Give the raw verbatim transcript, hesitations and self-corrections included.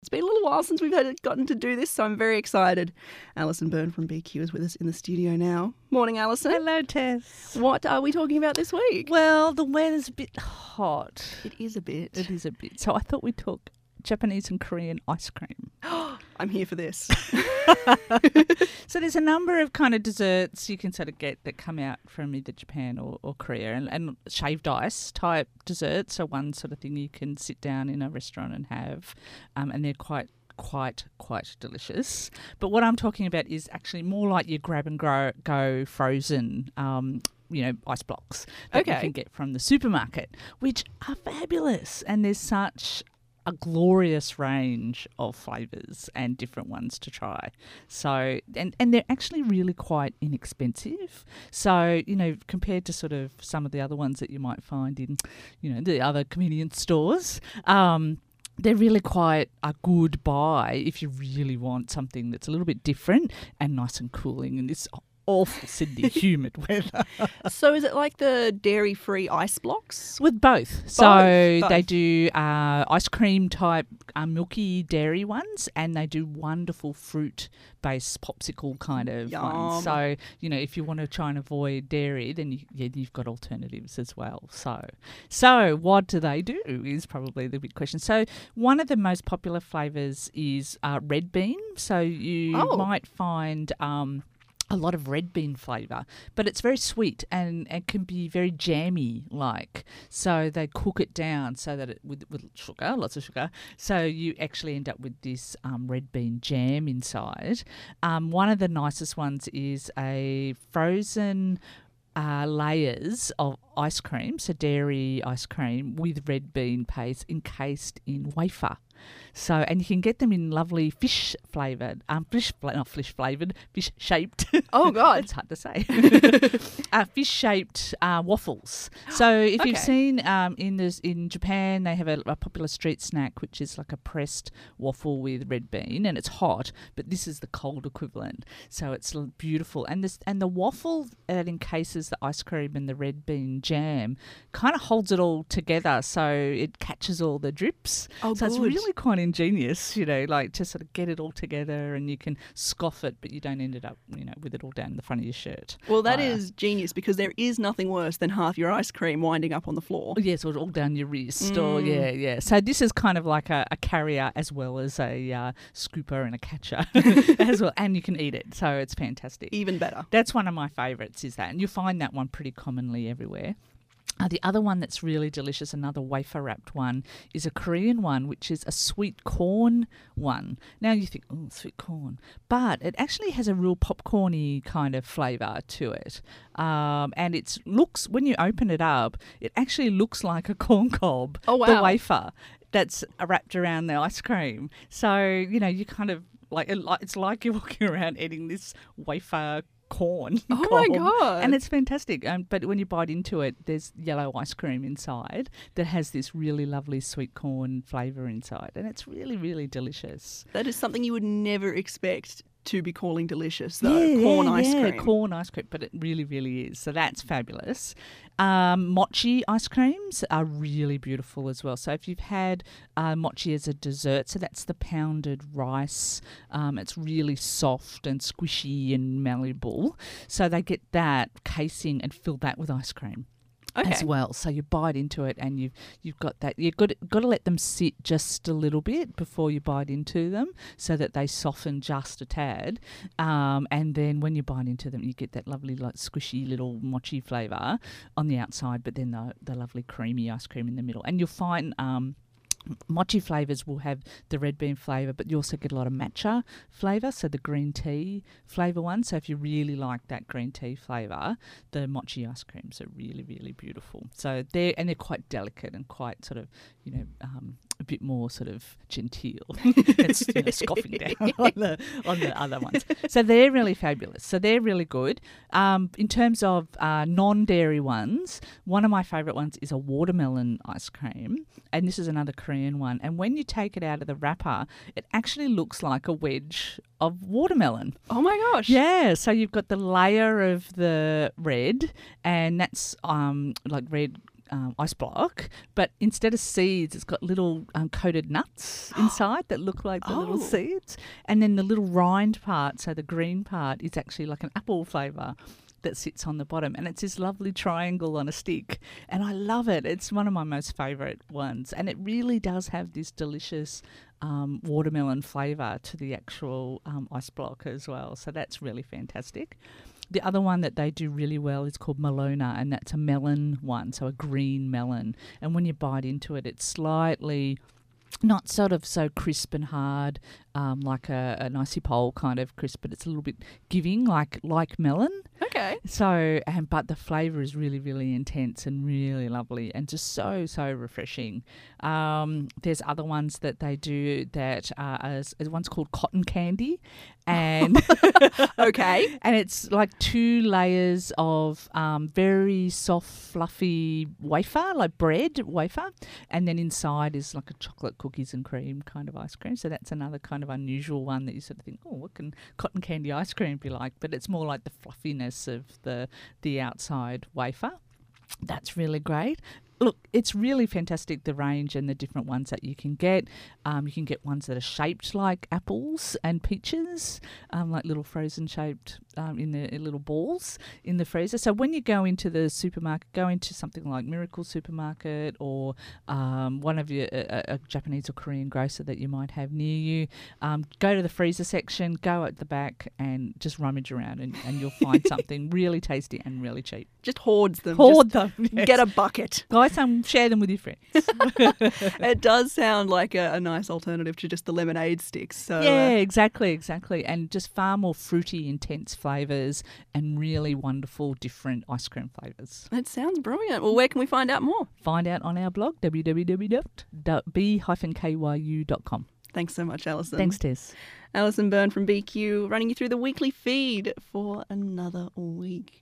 It's been a little while since we've had gotten to do this, so I'm very excited. Alison Byrne from B Q is with us in the studio now. Morning, Alison. Hello, Tess. What are we talking about this week? Well, the weather's a bit hot. It is a bit. It is a bit. So I thought we'd talk Japanese and Korean ice cream. I'm here for this. So there's a number of kind of desserts you can sort of get that come out from either Japan or, or Korea, and, and shaved ice type desserts are one sort of thing you can sit down in a restaurant and have, um, and they're quite quite quite delicious. But what I'm talking about is actually more like your grab and go, go frozen um you know, ice blocks that Okay. you can get from the supermarket, which are fabulous, and there's such a glorious range of flavours and different ones to try. So, and, and they're actually really quite inexpensive. So, you know, compared to sort of some of the other ones that you might find in, you know, the other convenience stores, um, they're really quite a good buy if you really want something that's a little bit different and nice and cooling in this awful Sydney humid weather. So is it like the dairy-free ice blocks? With both. So Both, they both. do uh, ice cream type uh, milky dairy ones, and they do wonderful fruit-based popsicle kind of Yum. ones. So, you know, if you want to try and avoid dairy, then you, yeah, you've got alternatives as well. So, so what do they do is probably the big question. So one of the most popular flavours is uh, red bean. So you Oh. might find... Um, a lot of red bean flavour, but it's very sweet and it can be very jammy like. So they cook it down so that it with, with sugar, lots of sugar. So you actually end up with this um, red bean jam inside. Um, one of the nicest ones is a frozen uh, layers of ice cream, so dairy ice cream with red bean paste encased in wafer. So, and you can get them in lovely fish flavoured, um, fish, fla- not fish flavoured, fish shaped. Oh, God. It's hard to say. uh, fish shaped uh, waffles. So, if you've Okay. seen um, in this in Japan, they have a, a popular street snack which is like a pressed waffle with red bean, and it's hot, but this is the cold equivalent. So it's l- beautiful, and this and the waffle that encases the ice cream and the red bean jam kind of holds it all together, so it catches all the drips. Oh, So it's good. really quite ingenious, you know, like to sort of get it all together, and you can scoff it, but you don't end it up, you know, with it all down the front of your shirt. Well, that Uh, is genius, because there is nothing worse than half your ice cream winding up on the floor. Oh, yes, or all down your wrist, or Mm. yeah, yeah. So this is kind of like a, a carrier as well as a uh, scooper and a catcher as well, and you can eat it, so it's fantastic. Even better. That's one of my favourites, is that, and you find that one pretty commonly everywhere. Uh, the other one that's really delicious, another wafer wrapped one, is a Korean one, which is a sweet corn one. Now you think, oh, sweet corn, but it actually has a real popcorny kind of flavour to it, um, and it looks, when you open it up, it actually looks like a corn cob. Oh, The wow. wafer that's wrapped around the ice cream. So you know, you kind of like it, like- it's like you're walking around eating this wafer corn. Oh, my cob. God. And it's fantastic. Um, but when you bite into it, there's yellow ice cream inside that has this really lovely sweet corn flavour inside, and it's really, really delicious. That is something you would never expect to be calling delicious, though. Corn yeah, ice yeah, cream. corn ice cream, but it really, really is. So that's fabulous. Um, mochi ice creams are really beautiful as well. So if you've had uh, mochi as a dessert, so that's the pounded rice. Um, it's really soft and squishy and malleable. So they get that casing and fill that with ice cream. Okay. As well, so you bite into it, and you've you've got that. You've got to, got to let them sit just a little bit before you bite into them, so that they soften just a tad. Um, and then when you bite into them, you get that lovely, like squishy little mochi flavour on the outside, but then the the lovely creamy ice cream in the middle. And you'll find um, mochi flavours will have the red bean flavour, but you also get a lot of matcha flavour, so the green tea flavour one. So if you really like that green tea flavour, the mochi ice creams are really, really beautiful. So they're, and they're quite delicate and quite sort of, you know, um, a bit more sort of genteel. It's, you know, scoffing down on the, on the other ones. So they're really fabulous. So they're really good. Um, in terms of uh, non-dairy ones, one of my favourite ones is a watermelon ice cream, and this is another Korean one. And when you take it out of the wrapper, it actually looks like a wedge of watermelon. Oh, my gosh. Yeah, so you've got the layer of the red, and that's um like red um, ice block, but instead of seeds, it's got little um, coated nuts inside that look like the Oh. little seeds. And then the little rind part, so the green part, is actually like an apple flavour that sits on the bottom, and it's this lovely triangle on a stick, and I love it. It's one of my most favourite ones, and it really does have this delicious um, watermelon flavour to the actual um, ice block as well, so that's really fantastic. The other one that they do really well is called Melona, and that's a melon one, so a green melon, and when you bite into it, it's slightly not sort of so crisp and hard um, like a, an icy pole kind of crisp, but it's a little bit giving like like melon. Okay. So, and but the flavour is really, really intense and really lovely and just so, so refreshing. Um, there's other ones that they do that are, as, as one's called cotton candy, and Okay. and it's like two layers of um, very soft, fluffy wafer, like bread wafer, and then inside is like a chocolate cookies and cream kind of ice cream. So that's another kind of unusual one that you sort of think, oh, what can cotton candy ice cream be like? But it's more like the fluffiness of the the outside wafer. That's really great. Look, it's really fantastic, the range and the different ones that you can get. Um, you can get ones that are shaped like apples and peaches, um, like little frozen shaped um, in the in little balls in the freezer. So when you go into the supermarket, go into something like Miracle Supermarket or um, one of your a, a Japanese or Korean grocer that you might have near you. Um, go to the freezer section, go at the back, and just rummage around, and, and you'll find something really tasty and really cheap. Just hoards them. Hoard Just them. Yes. Get a bucket. Guys, um, share them with your friends. It does sound like a, a nice alternative to just the lemonade sticks. So Yeah, uh, exactly, exactly. And just far more fruity, intense flavours and really wonderful different ice cream flavours. it sounds brilliant. Well, where can we find out more? Find out on our blog, w w w dot b dash k y u dot com. Thanks so much, Alison. Thanks, Tess. Alison Byrne from B Q, running you through the weekly feed for another week.